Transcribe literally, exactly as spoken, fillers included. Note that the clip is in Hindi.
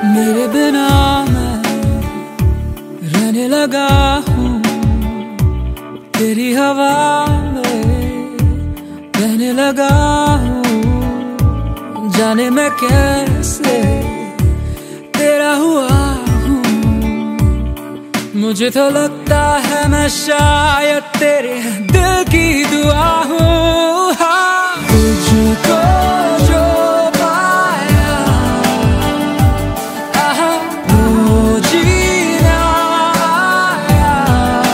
मेरे बिना मैं रहने लगा हूँ, तेरी हवा में रहने लगा हूँ। जाने मैं कैसे तेरा हुआ हूँ, मुझे तो लगता है मैं शायद तेरे दिल की दुआ हूँ।